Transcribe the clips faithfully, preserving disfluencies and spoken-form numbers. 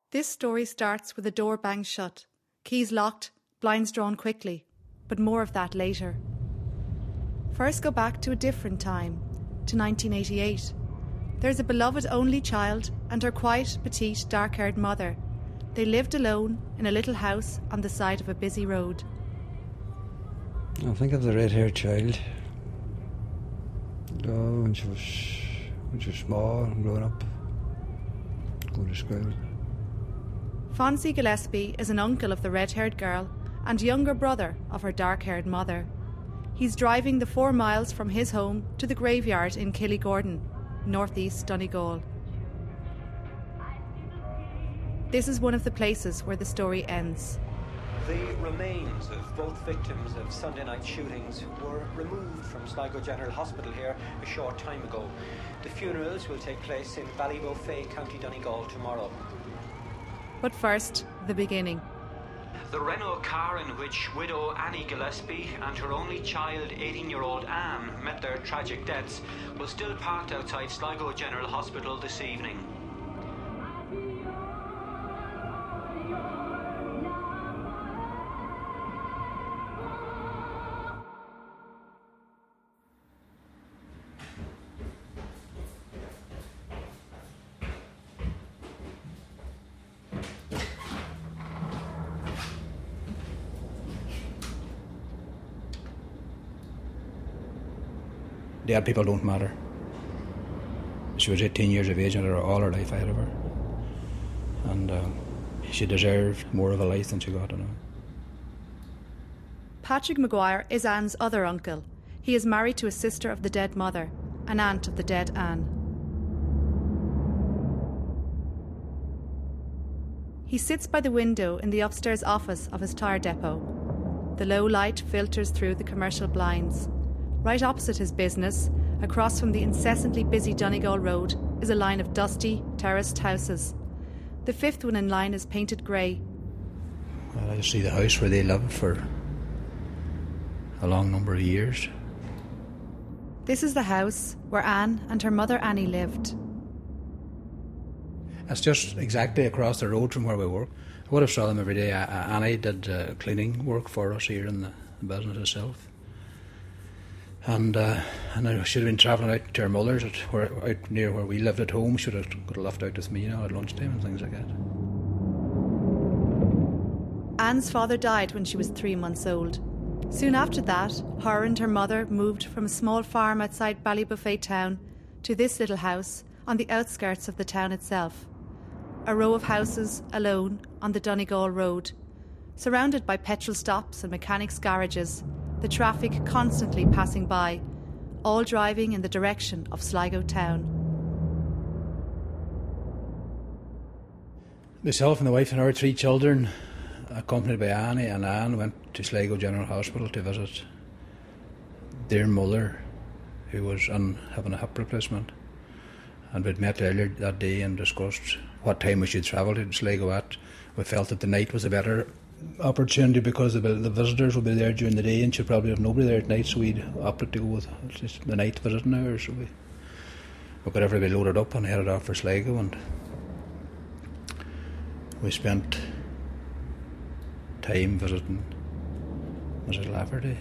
This story starts with a door banged shut, keys locked, blinds drawn quickly, but more of that later. First go back to a different time, to nineteen eighty-eight. There's a beloved only child and her quiet, petite, dark-haired mother. They lived alone in a little house on the side of a busy road. I think of the red-haired child. Oh, when she was, when she was small and growing up, going to school. Fonzie Gillespie is an uncle of the red-haired girl and younger brother of her dark-haired mother. He's driving the four miles from his home to the graveyard in Killygordon, northeast Donegal. This is one of the places where the story ends. The remains of both victims of Sunday night shootings were removed from Sligo General Hospital here a short time ago. The funerals will take place in Ballybofey, County Donegal tomorrow. But first, the beginning. The Renault car in which widow Annie Gillespie and her only child, eighteen-year-old Anne, met their tragic deaths was still parked outside Sligo General Hospital this evening. Dead people don't matter. She was eighteen years of age and all her life ahead of her. And um, she deserved more of a life than she got, you know. Patrick Maguire is Anne's other uncle. He is married to a sister of the dead mother, an aunt of the dead Anne. He sits by the window in the upstairs office of his tyre depot. The low light filters through the commercial blinds. Right opposite his business, across from the incessantly busy Donegal Road, is a line of dusty, terraced houses. The fifth one in line is painted grey. Well, I see the house where they lived for a long number of years. This is the house where Anne and her mother Annie lived. It's just exactly across the road from where we work. I would have saw them every day. Annie did uh, cleaning work for us here in the, the business itself. And uh, and I should have been travelling out to her mother's, at where, out near where we lived at home. Should have got left out with me, you know, at lunchtime and things like that. Anne's father died when she was three months old. Soon after that, her and her mother moved from a small farm outside Ballybofey town to this little house on the outskirts of the town itself. A row of houses alone on the Donegal Road, surrounded by petrol stops and mechanics' garages, the traffic constantly passing by, all driving in the direction of Sligo town. Myself and the wife and our three children, accompanied by Annie and Anne, went to Sligo General Hospital to visit their mother, who was on, having a hip replacement. And we'd met earlier that day and discussed what time we should travel to Sligo at. We felt that the night was a better opportunity because the, the visitors will be there during the day and she'll probably have nobody there at night, so we'd opted to go with just the night visiting hours. So we, we got everybody loaded up and headed off for Sligo, and we spent time visiting Missus Lafferty.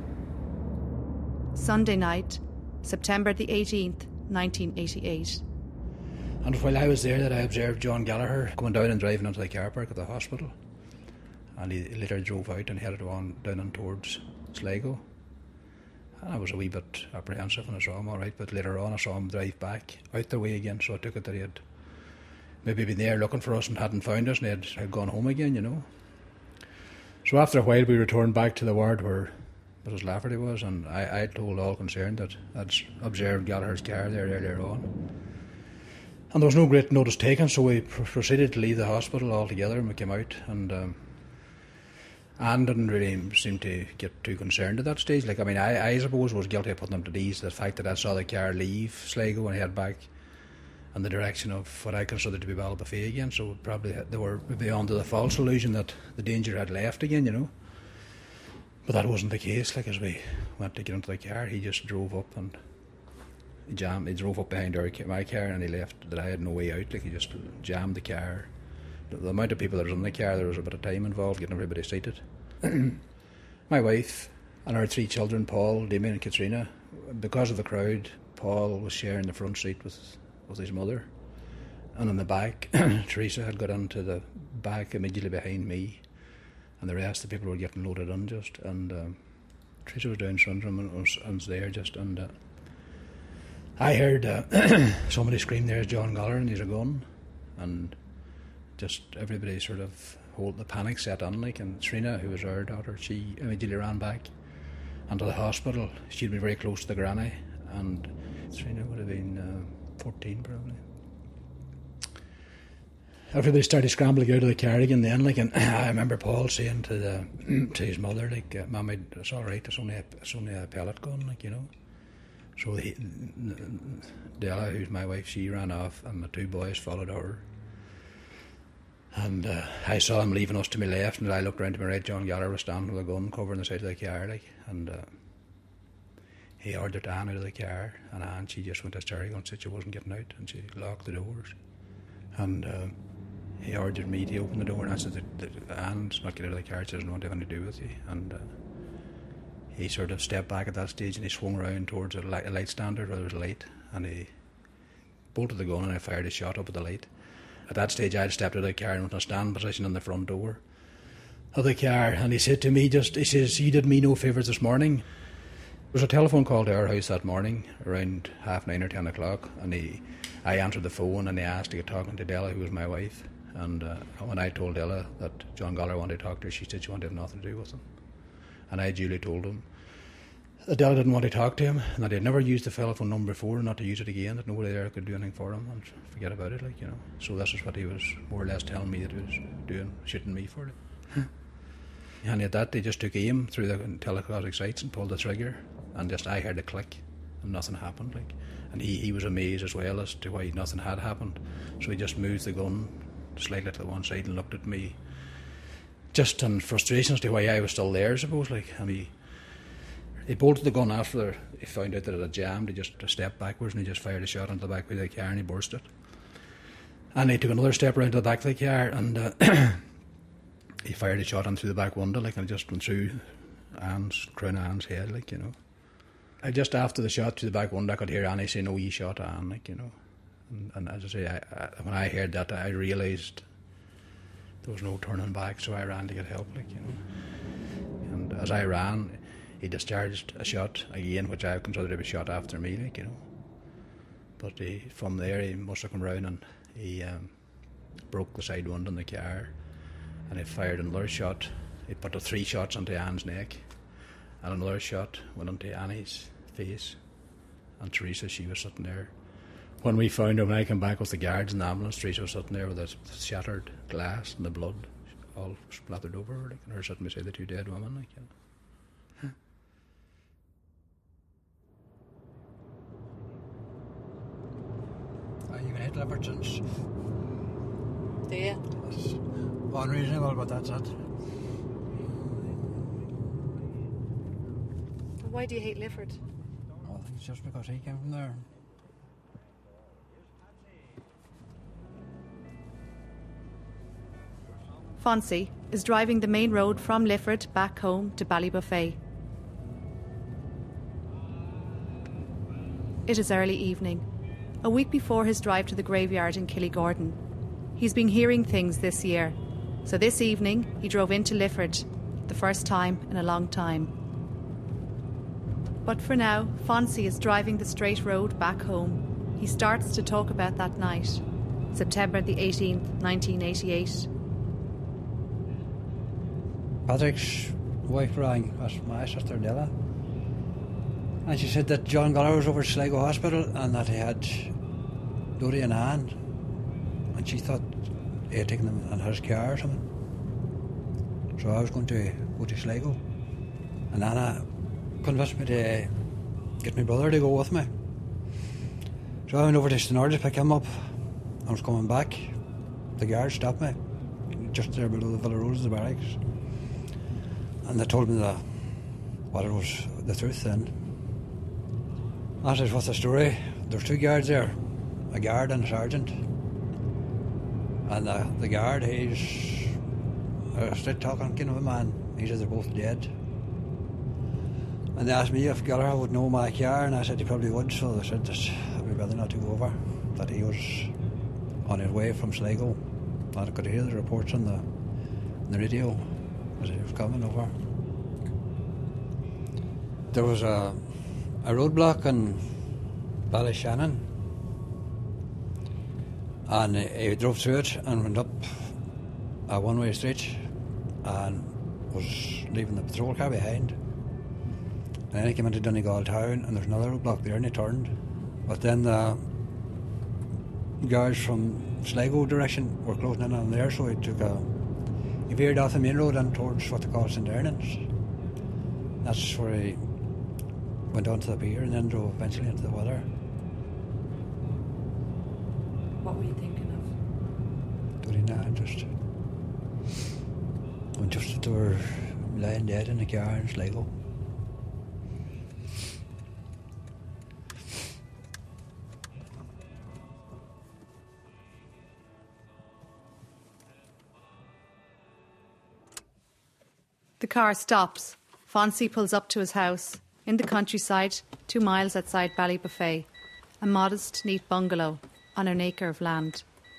Sunday night, September the eighteenth, nineteen eighty-eight. And while I was there, that I observed John Gallagher going down and driving into the car park at the hospital. And he later drove out and headed on down and towards Sligo. And I was a wee bit apprehensive when I saw him, all right, but later on I saw him drive back out the way again, so I took it that he had maybe been there looking for us and hadn't found us, and he had, had gone home again, you know. So after a while we returned back to the ward where Missus Lafferty was, and I, I told all concerned that I'd observed Gallagher's car there earlier on. And there was no great notice taken, so we pr- proceeded to leave the hospital altogether, and we came out, and um, Anne didn't really seem to get too concerned at that stage. Like, I mean, I, I suppose was guilty of putting them to ease, the fact that I saw the car leave Sligo and head back in the direction of what I considered to be Ballybofey again, so probably they were maybe under the false illusion that the danger had left again, you know. But that wasn't the case. Like, as we went to get into the car, he just drove up and he jammed, he drove up behind our, my car, and he left that I had no way out. Like, he just jammed the car, the, the amount of people that was in the car, there was a bit of time involved getting everybody seated. My wife and our three children, Paul, Damien and Katrina, because of the crowd, Paul was sharing the front seat with, with his mother. And in the back, Teresa had got into the back immediately behind me, and the rest of the people were getting loaded in just, and um, Teresa was Down syndrome and was, and was there just, and uh, I heard uh, somebody scream, "There's John Gallagher," and he's a gun, and just everybody sort of hold the panic set on, like, and Trina, who was our daughter, she immediately ran back into the hospital. She'd been very close to the granny, and Trina would have been uh, fourteen probably. Everybody started scrambling out of the car again then, like, and I remember Paul saying to the to his mother, like, uh, "Mummy, it's all right, it's only a, it's only a pellet gun," like, you know. So he, Della, who's my wife, she ran off, and the two boys followed her. And uh, I saw him leaving us to my left, and I looked round to my right. John Gallagher was standing with a gun covering the side of the car, like, and uh, he ordered Anne out of the car, and Anne, she just went hysterical and said she wasn't getting out, and she locked the doors. And uh, he ordered me to open the door, and I said that, that Anne's not getting out of the car, she doesn't want to have anything to do with you. And uh, he sort of stepped back at that stage, and he swung around towards a light, a light standard where there was a light, and he bolted the gun, and I fired a shot up at the light. At that stage, I had stepped out of the car and went to a stand position on the front door of the car, and he said to me, just, he says, "You did me no favours this morning." There was a telephone call to our house that morning around half nine or ten o'clock, and he, I answered the phone, and he asked to get talking to Della, who was my wife. And uh, when I told Della that John Gallagher wanted to talk to her, she said she wanted to have nothing to do with him. And I duly told him that Della didn't want to talk to him, and that he had never used the telephone number before, and not to use it again, that nobody there could do anything for him, and forget about it, like, you know. So this is what he was more or less telling me that he was doing, shooting me for it. And at that, they just took aim through the telecaustic sights and pulled the trigger, and just I heard a click, and nothing happened, like. And he, he was amazed as well as to why nothing had happened. So he just moved the gun slightly to the one side and looked at me, just in frustration as to why I was still there, I suppose, like. And he He bolted the gun after he found out that it had jammed. He just stepped backwards and he just fired a shot into the back of the car and he burst it. And he took another step around to the back of the car and uh, he fired a shot in through the back window, like, and it just went through Anne's, crown Anne's head, like, you know. I just after the shot through the back window, I could hear Annie saying, "Oh, you shot Anne," like, you know. And, and as I say, I, I, when I heard that, I realised there was no turning back, so I ran to get help, like, you know. And as I ran, he discharged a shot again, which I considered to be shot after me, like, you know. But he, from there, he must have come round and he um, broke the side window in the car, and he fired another shot. He put the three shots into Anne's neck, and another shot went into Annie's face. And Teresa, she was sitting there. When we found her, when I came back with the guards in the ambulance, Teresa was sitting there with a shattered glass and the blood all splattered over her, like, and her sitting beside the two dead women, like, you know. You've been hit liver since. Do you? It's unreasonable, but that's it. Why do you hate Lifford? Well, I think it's just because he came from there. Fonzie is driving the main road from Lifford back home to Ballybuffet. It is early evening, a week before his drive to the graveyard in Killygordon. He's been hearing things this year, so this evening he drove into Lifford, the first time in a long time. But for now, Fonzie is driving the straight road back home. He starts to talk about that night, September the eighteenth, nineteen eighty-eight. Patrick's wife rang, that's my sister Della, and she said that John Gallagher was over at Sligo Hospital and that he had Dodie in hand, and she thought he had taken them in his car or something. So I was going to go to Sligo, and Anna convinced me to get my brother to go with me. So I went over to Stenard to pick him up. I was coming back. The guard stopped me just there below the Villa Rose, the barracks, and they told me that what it was the truth then. That is what's the story. There's two guards there, a guard and a sergeant. And the, the guard, he's uh, straight talking, you know, man. He said they're both dead. And they asked me if Gallagher would know my car, and I said he probably would, so they said that I'd be better not to go over, that he was on his way from Sligo. And I could hear the reports on the, on the radio as he was coming over. There was a, a roadblock in Ballyshannon, and he, he drove through it and went up a one-way street and was leaving the patrol car behind. And then he came into Donegal town, and there's another roadblock there, and he turned. But then the guards from Sligo direction were closing in on there, so he took a he veered off the main road and towards what they call Saint Ernans. That's where he went onto the pier and then drove eventually into the water. What were you thinking of? Doing that, just and just that they were lying dead in the car in Sligo. The car stops. Fonzie pulls up to his house in the countryside, two miles outside Ballybuffet, a modest, neat bungalow on an acre of land.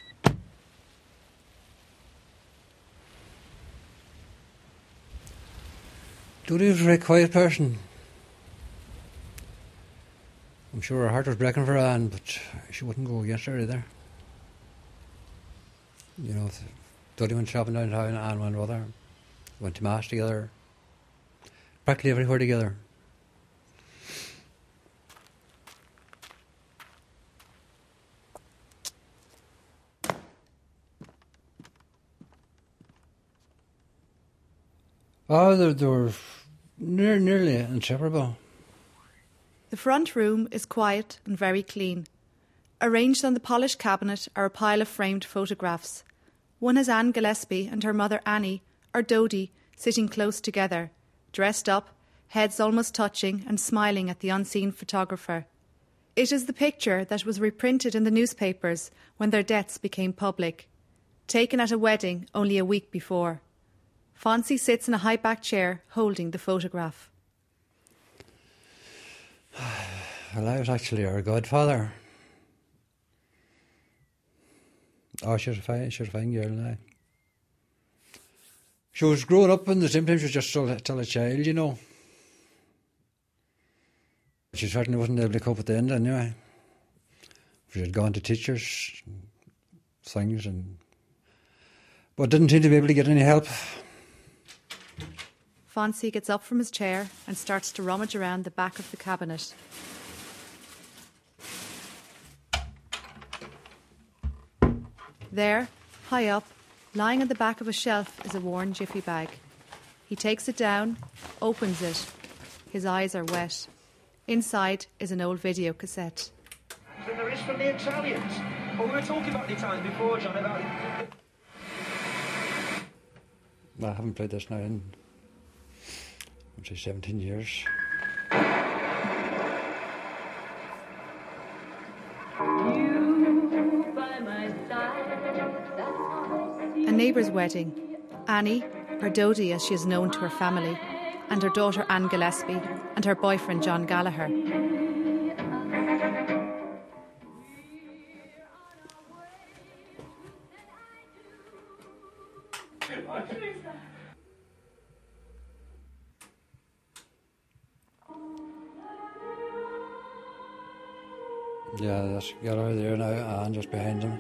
Judy was a very quiet person. I'm sure her heart was breaking for Anne, but she wouldn't go against her either. You know, Dudley went shopping downtown, Anne went with her. Went to Mass together. Practically everywhere together. Oh, they, they were near, nearly inseparable. The front room is quiet and very clean. Arranged on the polished cabinet are a pile of framed photographs. One has Anne Gillespie and her mother Annie, or Dodie, sitting close together, dressed up, heads almost touching and smiling at the unseen photographer. It is the picture that was reprinted in the newspapers when their deaths became public, taken at a wedding only a week before. Fonzie sits in a high-backed chair holding the photograph. Well, I was actually her godfather. Oh, she's a fine, she's a fine girl now. She was growing up, and at the same time she was just still, still a child, you know. She certainly wasn't able to cope at the end anyway. She had gone to teachers, things, and but didn't seem to be able to get any help. Fonzie gets up from his chair and starts to rummage around the back of the cabinet. There, high up, lying on the back of a shelf is a worn jiffy bag. He takes it down, opens it. His eyes are wet. Inside is an old video cassette. Than there is from the Italians. Well, we were talking about the Italians before, John, about... I haven't played this now in, I'd say, seventeen years. A neighbour's wedding. Annie, or Dodie as she is known to her family, and her daughter Anne Gillespie, and her boyfriend John Gallagher. Yeah, that's Gallagher there now, and just behind him.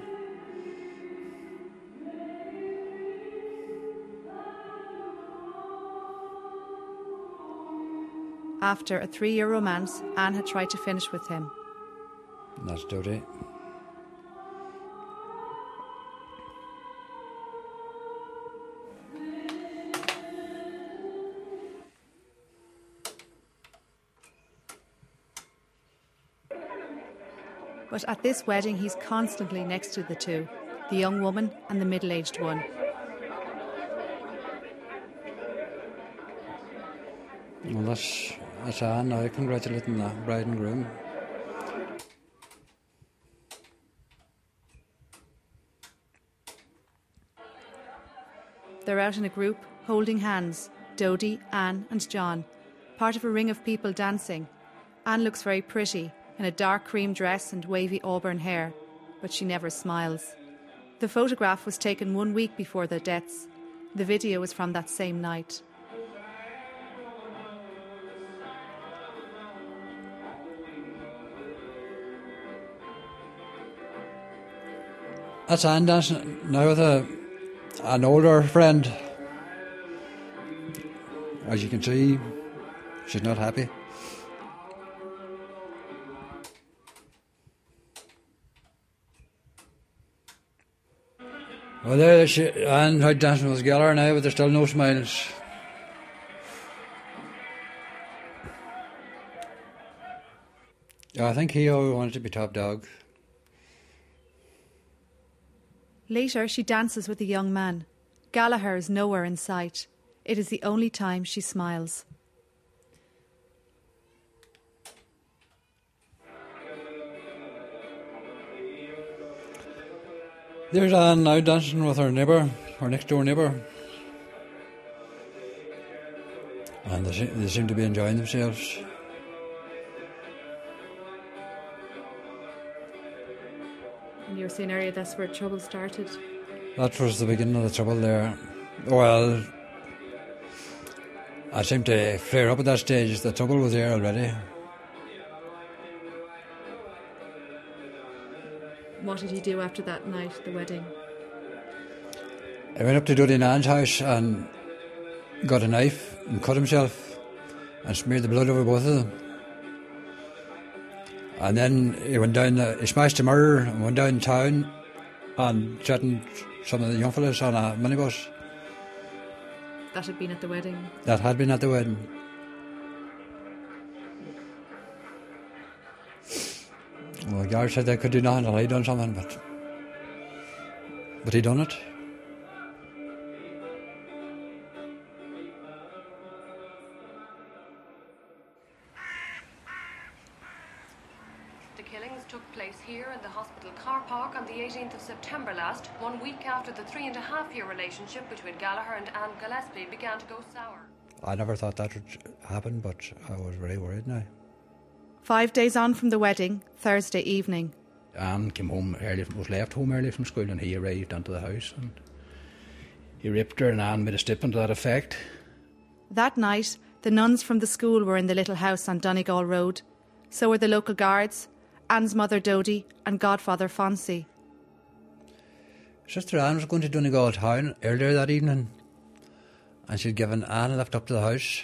After a three-year romance, Anne had tried to finish with him. And that's Dodie. But at this wedding, he's constantly next to the two, the young woman and the middle-aged one. Well, that's, that's Anne now, congratulating the bride and groom. They're out in a group, holding hands, Dodie, Anne and John, part of a ring of people dancing. Anne looks very pretty, in a dark cream dress and wavy auburn hair, but she never smiles. The photograph was taken one week before their deaths. The video is from that same night. That's Anne dancing now with a, an older friend. As you can see, she's not happy. Well, there she, Anne out dancing with Gallagher now, but there's still no smiles. I think he always wanted to be top dog. Later, she dances with a young man. Gallagher is nowhere in sight. It is the only time she smiles. There's Anne now dancing with her neighbour, her next door neighbour. And they, se- they seem to be enjoying themselves. And you were saying earlier that's where trouble started. That was the beginning of the trouble there. Well, I seemed to flare up at that stage. The trouble was there already. What did he do after that night, the wedding? I went up to Dodie and Anne's house and got a knife and cut himself and smeared the blood over both of them. And then he went down, the, he smashed the murder and went down town and threatened some of the young fellas on a minibus. That had been at the wedding? That had been at the wedding. Well, the guard said they could do nothing until he'd done something, but but he done it. The killings took place here in the hospital car park on the eighteenth of September last, one week after the three and a half year relationship between Gallagher and Anne Gillespie began to go sour. I never thought that would happen, but I was very worried now. Five days on from the wedding, Thursday evening. Anne came home early, was left home early from school, and he arrived into the house and he raped her, and Anne made a statement to that effect. That night, the nuns from the school were in the little house on Donegal Road. So were the local guards, Anne's mother Dodie and godfather Fonzie. Sister Anne was going to Donegal town earlier that evening, and she'd given Anne a lift up to the house.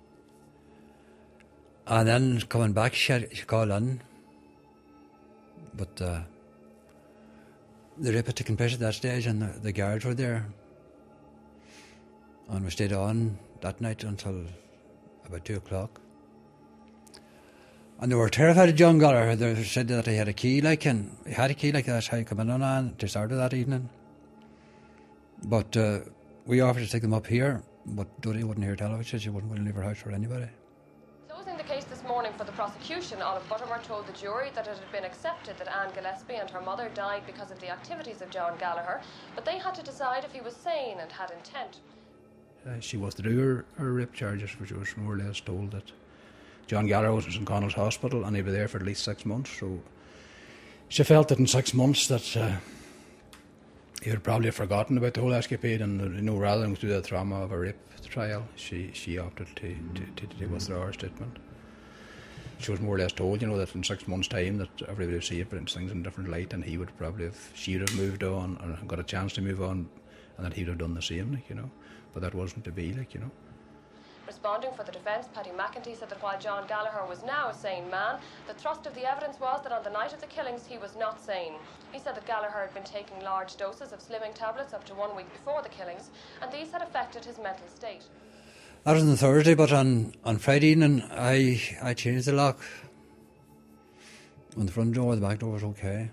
And then coming back, she, had, she called in. But uh, the rape had taken place at that stage, and the, the guards were there. And we stayed on that night until about two o'clock. And they were terrified of John Gallagher. They said that he had a key, like, and he had a key, like, that's how he came in on Anne to start with that evening. But uh, we offered to take them up here, but Dodie wouldn't hear tell of it. She said she wasn't going to leave her house for anybody. Closing the case this morning for the prosecution, Olive Buttermore told the jury that it had been accepted that Anne Gillespie and her mother died because of the activities of John Gallagher, but they had to decide if he was sane and had intent. Uh, she was to do her, her rape charges, which was more or less told that John Gallagher was in Saint Connell's Hospital and he'd be there for at least six months. So she felt that in six months that uh, he would probably have forgotten about the whole escapade, and you know, rather than go through the trauma of a rape trial, she she opted to to, to, to withdraw her statement. She was more or less told, you know, that in six months' time that everybody would see it, but things in a different light, and he would probably have, she would have moved on and got a chance to move on, and that he would have done the same, like, you know. But that wasn't to be, like, you know. Responding for the defence, Paddy McEntee said that while John Gallagher was now a sane man, the thrust of the evidence was that on the night of the killings he was not sane. He said that Gallagher had been taking large doses of slimming tablets up to one week before the killings, and these had affected his mental state. That was on Thursday, but on, on Friday evening I, I changed the lock. On the front door, the back door was okay.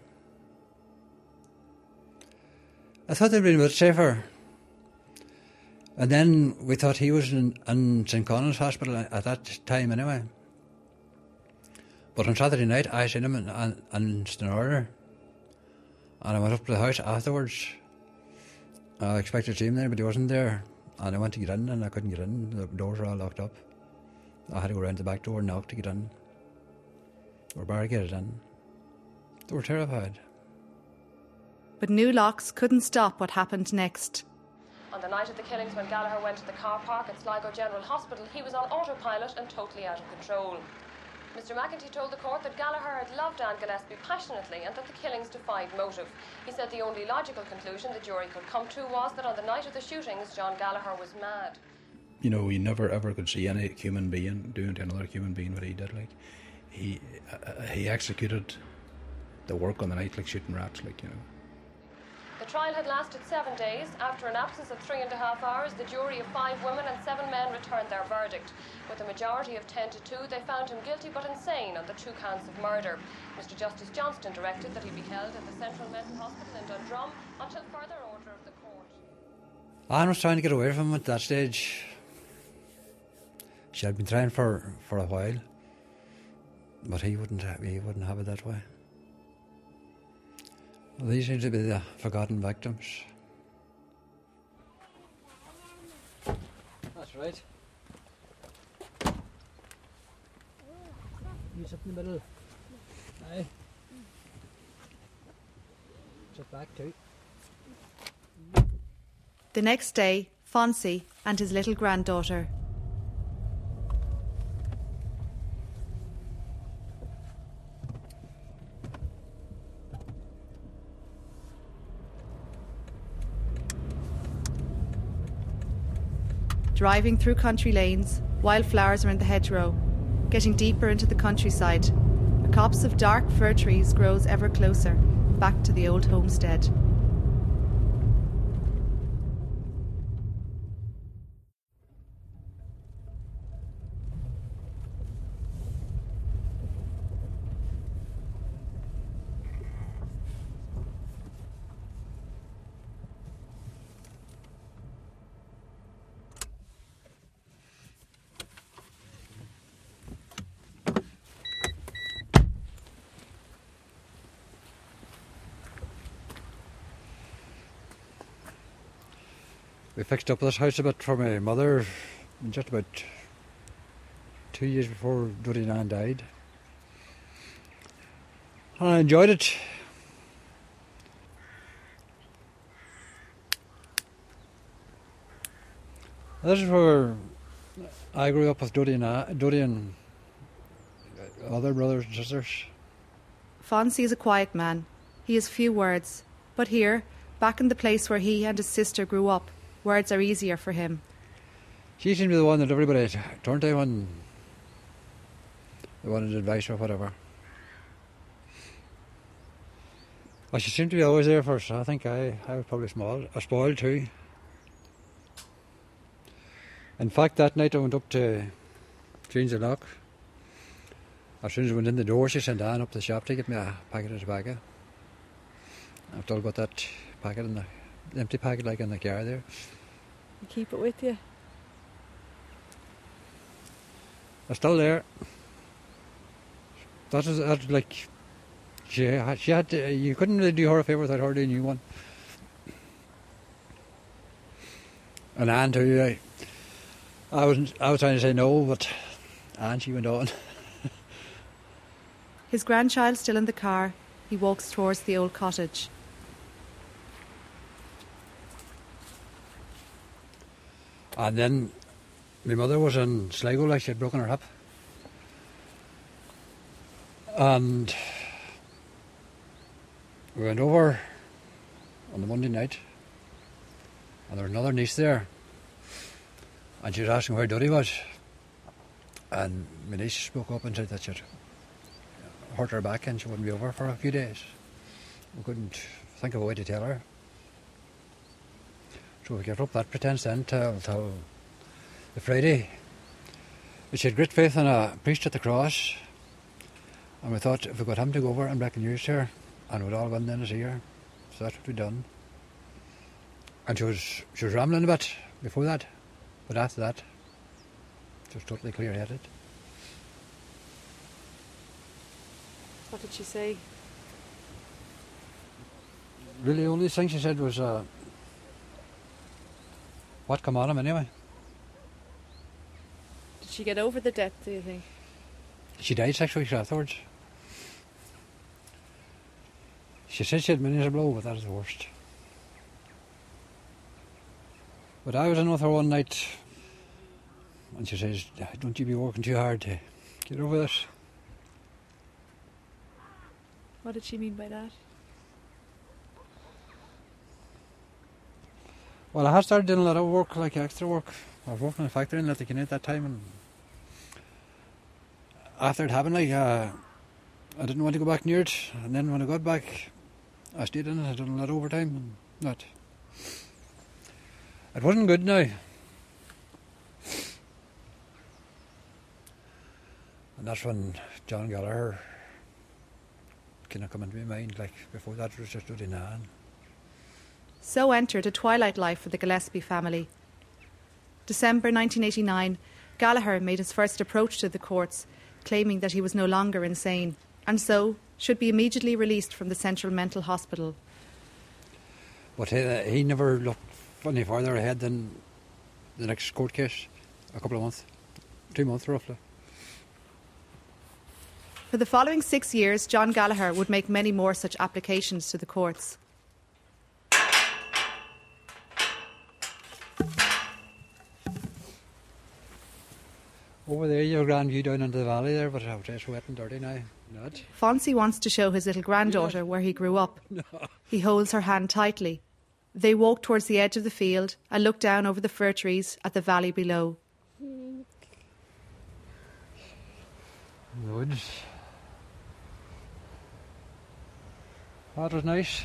I thought they'd been a bit safer. And then we thought he was in, in Saint Connell's Hospital at that time anyway. But on Saturday night I seen him in, in, in Stannard, and I went up to the house afterwards, I expected to see him there, but he wasn't there. And I went to get in and I couldn't get in. The doors were all locked up. I had to go around the back door and knock to get in. They were barricaded in. They were terrified. But new locks couldn't stop what happened next. On the night of the killings, when Gallagher went to the car park at Sligo General Hospital, he was on autopilot and totally out of control. Mister McEntee told the court that Gallagher had loved Anne Gillespie passionately and that the killings defied motive. He said the only logical conclusion the jury could come to was that on the night of the shootings, John Gallagher was mad. You know, you never ever could see any human being doing to another human being what he did. Like, he uh, he executed the work on the night like shooting rats, like, you know. The trial had lasted seven days. After an absence of three and a half hours, the jury of five women and seven men returned their verdict. With a majority of ten to two, they found him guilty but insane on the two counts of murder. Mister Justice Johnston directed that he be held at the Central Mental Hospital in Dundrum until further order of the court. Anne was trying to get away from him at that stage. She had been trying for, for a while, but he wouldn't have, he wouldn't have it that way. Well, these seem to be the forgotten victims. That's right. You sit in the middle. Aye. Sit back too. The next day, Fonzie and his little granddaughter. Driving through country lanes, wildflowers are in the hedgerow. Getting deeper into the countryside, a copse of dark fir trees grows ever closer, back to the old homestead. We fixed up this house a bit for my mother just about two years before Duddy and Ann died. And I enjoyed it. This is where I grew up with Duddy and, Ann, Duddy and other brothers and sisters. Fonzie is a quiet man. He has few words. But here, back in the place where he and his sister grew up, words are easier for him. She seemed to be the one that everybody turned to when they wanted advice or whatever. Well, she seemed to be always there for us. I think I, I was probably small, uh, spoiled too. In fact, that night I went up to change the lock. As soon as I went in the door, she sent Anne up to the shop to get me a packet of tobacco. I've still got that packet in the empty packet like in the car there. You keep it with you? It's still there. That was, that was like, she had, she had to, you couldn't really do her a favour without her doing you one. And Anne too, I, I, was, I was trying to say no, but Anne, she went on. His grandchild still in the car, he walks towards the old cottage. And then my mother was in Sligo, like she had broken her hip. And we went over on the Monday night, and there was another niece there, and she was asking where Duddy was. And my niece spoke up and said that she'd hurt her back and she wouldn't be over for a few days. We couldn't think of a way to tell her. So we gave up that pretence then till, till the Friday. But she had great faith in a priest at the cross, and we thought if we got him to go over and break the news to her, and we'd all go in then to see her. So that's what we done. And she was she was rambling a bit before that, but after that, she was totally clear-headed. What did she say? Really, the only thing she said was, uh, what come on him anyway. Did she get over the death, do you think? She died six weeks afterwards. She said she had many a blow, but that was the worst. But I was in with her one night, and she says, don't you be working too hard to get over this. What did she mean by that? Well, I had started doing a lot of work, like extra work. I was working in a factory in Letterkenny at that time, and after it happened, like, uh, I didn't want to go back near it. And then when I got back, I stayed in it. I done a lot of overtime, and that. It wasn't good now. And that's when John Gallagher kind of come into my mind. Like, before that, it was just Duddy Nan. So entered a twilight life for the Gillespie family. December nineteen eighty-nine, Gallagher made his first approach to the courts, claiming that he was no longer insane, and so should be immediately released from the Central Mental Hospital. But he, uh, he never looked any further ahead than the next court case, a couple of months, two months roughly. For the following six years, John Gallagher would make many more such applications to the courts. Over there, you have a grand view down into the valley there, but it's just wet and dirty now. Not. Fonzie wants to show his little granddaughter yeah. where he grew up. No. He holds her hand tightly. They walk towards the edge of the field and look down over the fir trees at the valley below. The woods. That was nice.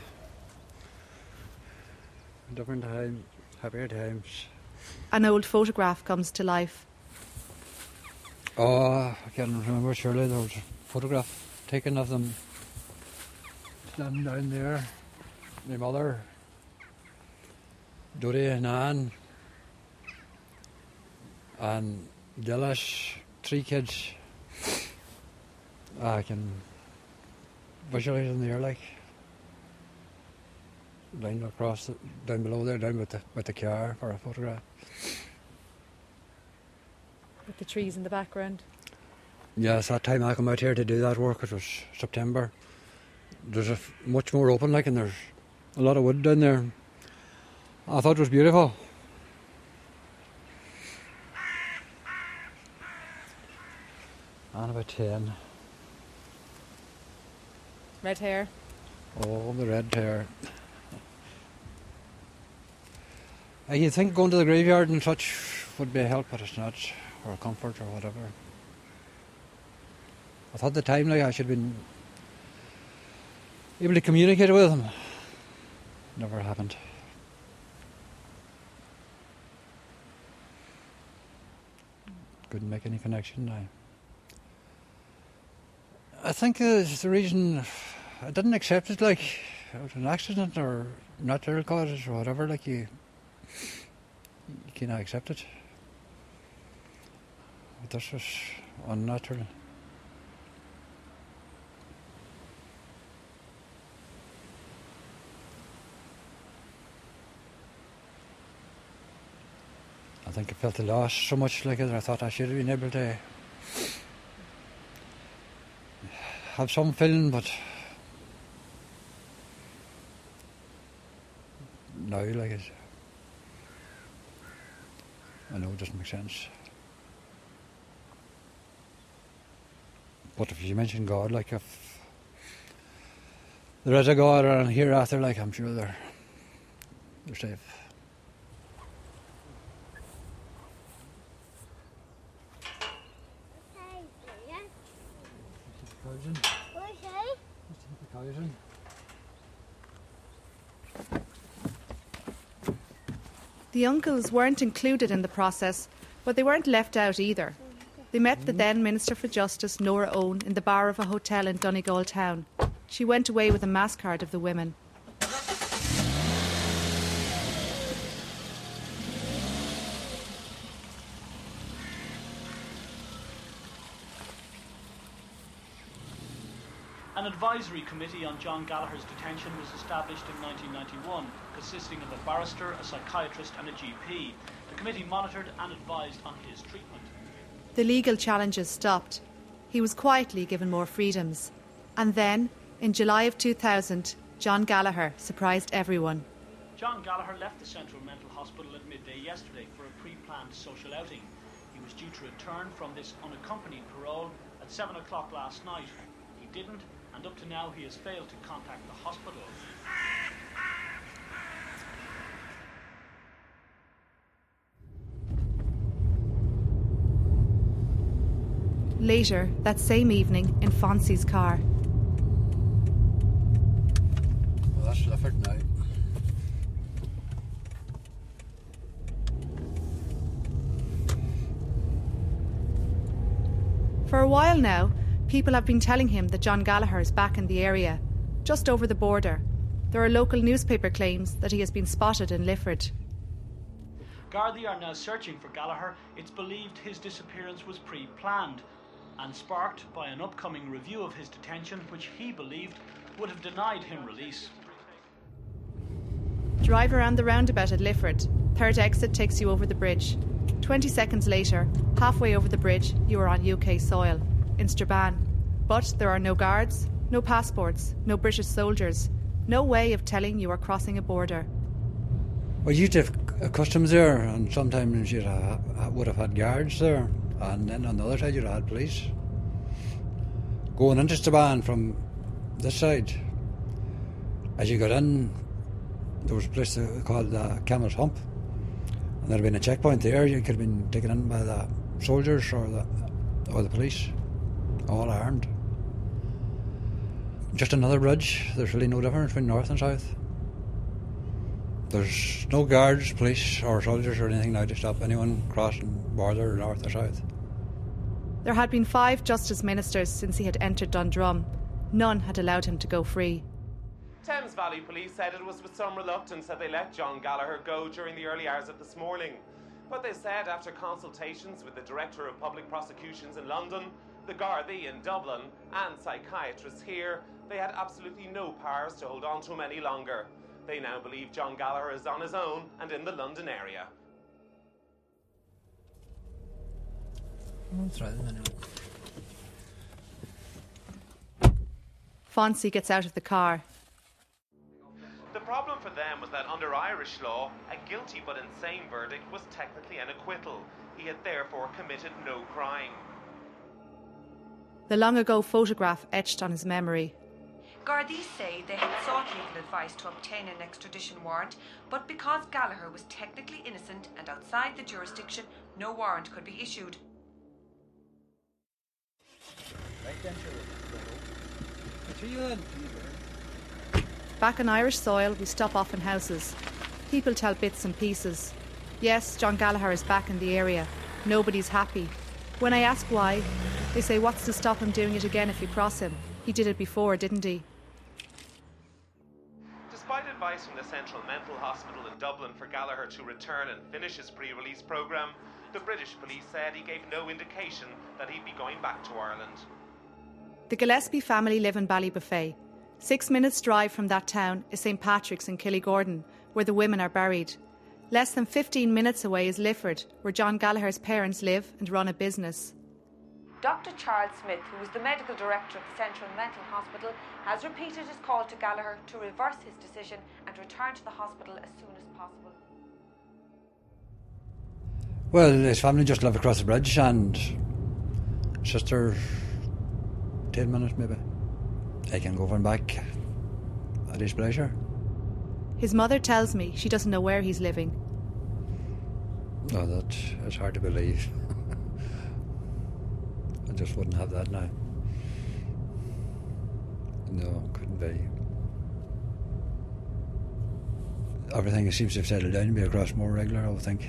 Different time, happier times. An old photograph comes to life. Oh, I can't remember surely. There was a photograph taken of them standing down there. My mother, Duddy and Ann, and Dillis, three kids. I can visualise them there, like lying across the, down below there, down with the with the car for a photograph. With the trees in the background. Yes, that time I come out here to do that work, it was September. There's a f- much more open, like, and there's a lot of wood down there. I thought it was beautiful. And about ten. Red hair. Oh, the red hair. Uh, you'd think going to the graveyard and such would be a help, but it's not, or a comfort or whatever. I thought at the time, like, I should have been able to communicate with him. Never happened. Couldn't make any connection now. I think uh, the reason I didn't accept it, like, it was an accident or natural causes or whatever, like, you, you cannot accept it. But this was unnatural. I think I felt the loss so much, like, that I thought I should have been able to have some feeling, but now, like, it, I know it doesn't make sense. But if you mention God, like, if there is a God around hereafter, like, I'm sure they're, they're safe. The uncles weren't included in the process, but they weren't left out either. They met the then Minister for Justice, Nora Owen, in the bar of a hotel in Donegal town. She went away with a mass card of the women. And An advisory committee on John Gallagher's detention was established in nineteen ninety-one, consisting of a barrister, a psychiatrist and a G P. The committee monitored and advised on his treatment. The legal challenges stopped. He was quietly given more freedoms. And then, in July of two thousand, John Gallagher surprised everyone. John Gallagher left the Central Mental Hospital at midday yesterday for a pre-planned social outing. He was due to return from this unaccompanied parole at seven o'clock last night. He didn't, and up to now he has failed to contact the hospital. Later, that same evening, in Fonzie's car. Well, that's Lifford now. For a while now, people have been telling him that John Gallagher is back in the area, just over the border. There are local newspaper claims that he has been spotted in Lifford. Gardaí are now searching for Gallagher. It's believed his disappearance was pre-planned and sparked by an upcoming review of his detention, which he believed would have denied him release. Drive around the roundabout at Lifford. Third exit takes you over the bridge. Twenty seconds later, halfway over the bridge, you are on U K soil, in Strabane. But there are no guards, no passports, no British soldiers, no way of telling you are crossing a border. Well, you'd have customs there, and sometimes you would have had guards there, and then on the other side you'd have had police. Going into Strabane from this side, as you got in, there was a place called uh, Camel's Hump, and there had been a checkpoint there. You could have been taken in by the soldiers or the or the police, all armed. Just another bridge. There's really no difference between north and south. There's no guards, police or soldiers or anything now to stop anyone crossing border north or south. There had been five Justice Ministers since he had entered Dundrum. None had allowed him to go free. Thames Valley Police said it was with some reluctance that they let John Gallagher go during the early hours of this morning. But they said after consultations with the Director of Public Prosecutions in London, the Gardaí in Dublin and psychiatrists here, they had absolutely no powers to hold on to him any longer. They now believe John Gallagher is on his own and in the London area. I'll try them anyway. Fonzie gets out of the car. The problem for them was that under Irish law, a guilty but insane verdict was technically an acquittal. He had therefore committed no crime. The long-ago photograph etched on his memory. Gardaí say they had sought legal advice to obtain an extradition warrant, but because Gallagher was technically innocent and outside the jurisdiction, no warrant could be issued. Back on Irish soil, we stop off in houses. People tell bits and pieces. Yes, John Gallagher is back in the area. Nobody's happy. When I ask why, they say what's to stop him doing it again if you cross him? He did it before, didn't he? Despite advice from the Central Mental Hospital in Dublin for Gallagher to return and finish his pre-release programme, the British police said he gave no indication that he'd be going back to Ireland. The Gillespie family live in Ballybuffet. Six minutes' drive from that town is Saint Patrick's in Killygordon, where the women are buried. Less than fifteen minutes away is Lifford, where John Gallagher's parents live and run a business. Doctor Charles Smith, who is the medical director of the Central Mental Hospital, has repeated his call to Gallagher to reverse his decision and return to the hospital as soon as possible. Well, his family just live across the bridge, and sister, ten minutes maybe. I can go over and back at his pleasure. His mother tells me she doesn't know where he's living. Oh, that is hard to believe. I just wouldn't have that now. No, couldn't be. Everything seems to have settled down and be across more regular, I would think.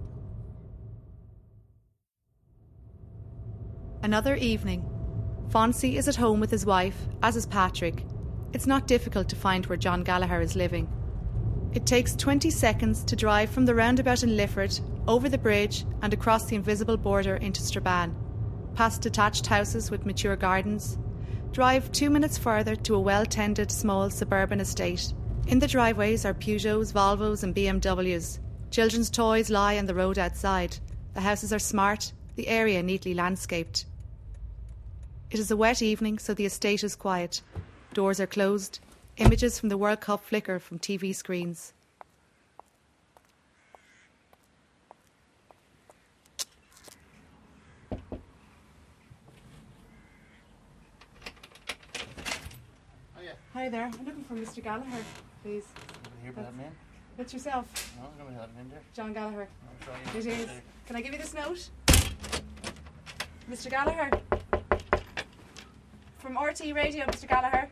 Another evening. Fonzie is at home with his wife, as is Patrick. It's not difficult to find where John Gallagher is living. It takes twenty seconds to drive from the roundabout in Lifford, over the bridge and across the invisible border into Strabane, past detached houses with mature gardens, Drive two minutes further to a well-tended small suburban estate. In the driveways are Peugeots, Volvos and B M Ws. Children's toys lie on the road outside. The houses are smart, the area neatly landscaped. It is a wet evening, so the estate is quiet. Doors are closed. Images from the World Cup flicker from T V screens. Hi there. I'm looking for Mister Gallagher, please. Here by that man? That's yourself. No, I don't have him in there. John Gallagher. I'm sorry. It is. Can I give you this note? Mister Gallagher. From R T Radio, Mister Gallagher.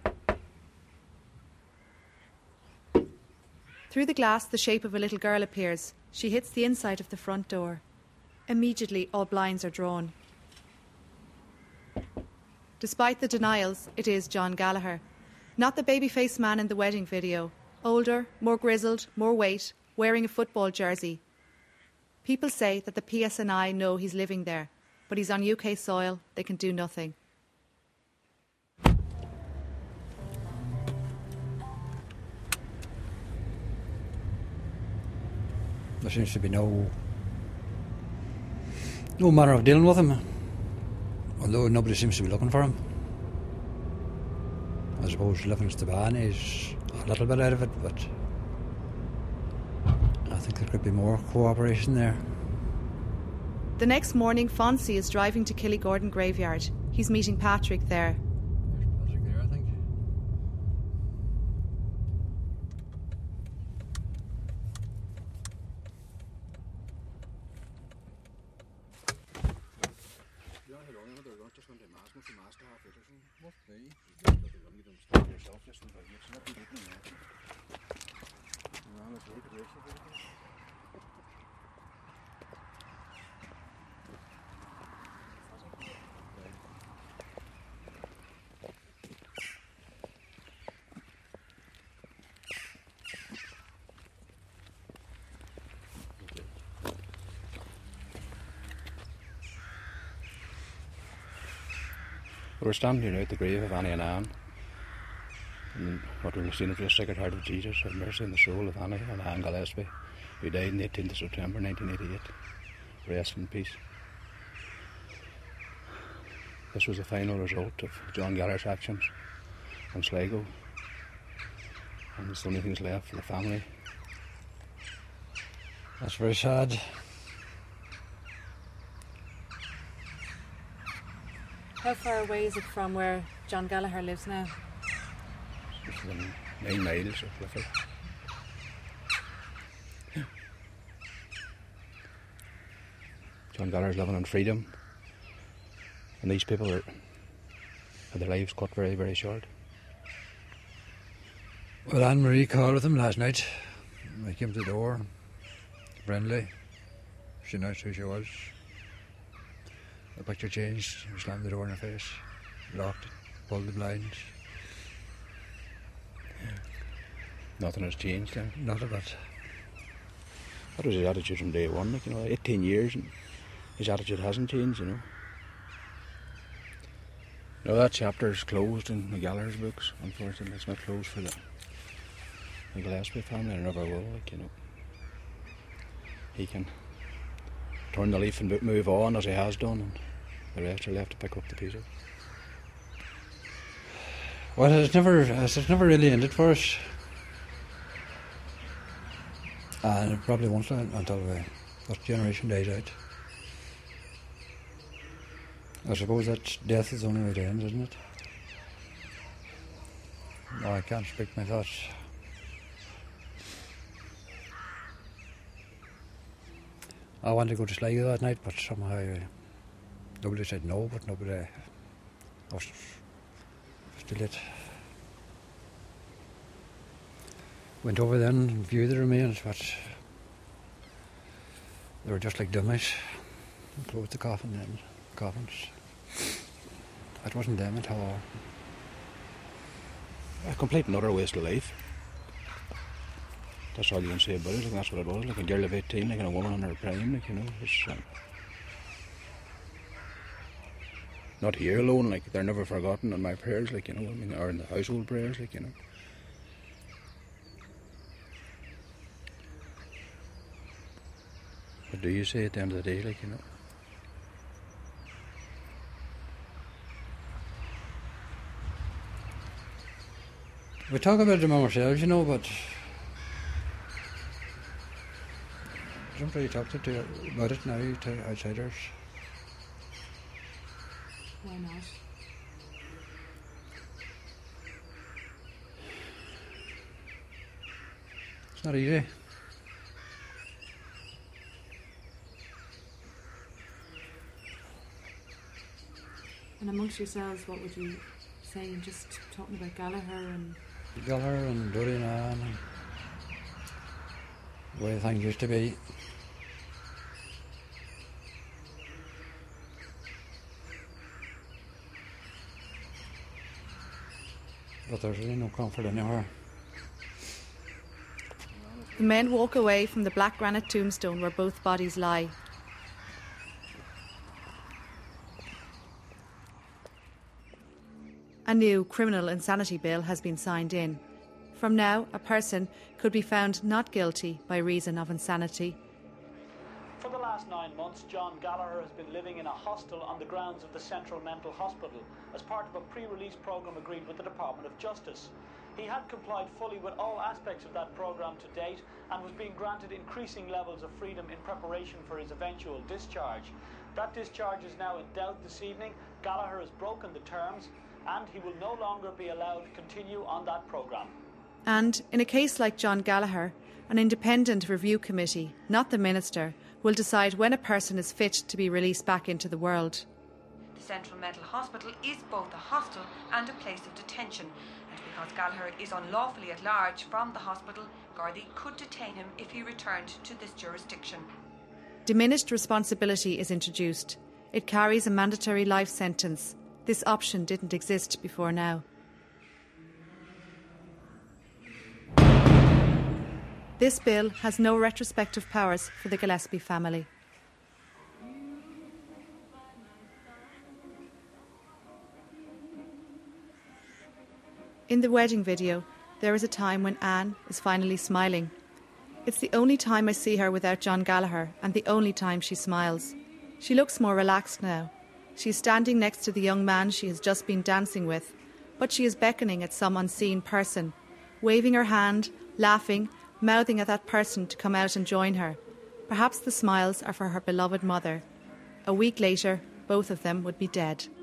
Through the glass, the shape of a little girl appears. She hits the inside of the front door. Immediately, all blinds are drawn. Despite the denials, it is John Gallagher. Not the baby-faced man in the wedding video. Older, more grizzled, more weight, wearing a football jersey. People say that the P S N I know he's living there, but he's on U K soil, they can do nothing. There seems to be no no manner of dealing with him, although nobody seems to be looking for him. I suppose living in Staban is a little bit out of it, but I think there could be more cooperation there. The next morning, Fonzie is driving to Killygordon graveyard. He's meeting Patrick there. There's Patrick there, I think. We're standing here now at the grave of Annie and Anne. And what we've seen of the Sacred Heart of Jesus, have mercy on the soul of Annie and Anne Gillespie, who died on the eighteenth of September nineteen eighty-eight. Rest in peace. This was the final result of John Gallagher's actions on Sligo, and it's the only thing that's left for the family. That's very sad. How far away is it from where John Gallagher lives now? It's within nine miles of Clifford. John Gallagher's living on freedom, and these people are had their lives cut very, very short. Well, Anne-Marie called with him last night. I came to the door, friendly. She knows who she was. The picture changed. She slammed the door in her face, locked it, pulled the blinds. Nothing has changed then? Not a bit. That was his attitude from day one, like, you know, eighteen years, and his attitude hasn't changed, you know. No, that chapter's closed in the Gallagher's books, unfortunately. It's not closed for the, the Gillespie family, and never will, like, you know. He can turn the leaf and move on as he has done, and the rest are left to pick up the pieces. Well, it's never, it's never really ended for us. And it probably won't until the first generation dies out. I suppose that death is the only way to end, isn't it? No, I can't speak my thoughts. I wanted to go to Sligo that night, but somehow uh, nobody said no, but nobody I was too late. Went over then and viewed the remains, but they were just like dummies. And closed the coffin then, coffins. It wasn't them at all. A complete and utter waste of life. That's all you can say about it, like, that's what it was, like a girl of eighteen, like a woman in her prime, like, you know. It was, um, not here alone, like, they're never forgotten in my prayers, like, you know, I mean, or in the household prayers, like, you know. What do you say at the end of the day, like, you know? We talk about them ourselves, you know, but I don't really talk to, to about it now to outsiders. Why not? It's not easy. And amongst yourselves, what would you say? Just talking about Gallagher and... Gallagher and Dorian Ann and the way things used to be. But there's really no comfort anywhere. The men walk away from the black granite tombstone where both bodies lie. A new criminal insanity bill has been signed in. From now, a person could be found not guilty by reason of insanity. For the last nine months, John Gallagher has been living in a hostel on the grounds of the Central Mental Hospital as part of a pre-release programme agreed with the Department of Justice. He had complied fully with all aspects of that programme to date and was being granted increasing levels of freedom in preparation for his eventual discharge. That discharge is now in doubt this evening. Gallagher has broken the terms and he will no longer be allowed to continue on that programme. And in a case like John Gallagher, an independent review committee, not the minister, will decide when a person is fit to be released back into the world. The Central Mental Hospital is both a hostel and a place of detention, and because Gallagher is unlawfully at large from the hospital, Gardaí could detain him if he returned to this jurisdiction. Diminished responsibility is introduced. It carries a mandatory life sentence. This option didn't exist before now. This bill has no retrospective powers for the Gillespie family. In the wedding video, there is a time when Anne is finally smiling. It's the only time I see her without John Gallagher and the only time she smiles. She looks more relaxed now. She is standing next to the young man she has just been dancing with, but she is beckoning at some unseen person, waving her hand, laughing, mouthing at that person to come out and join her. Perhaps the smiles are for her beloved mother. A week later, both of them would be dead.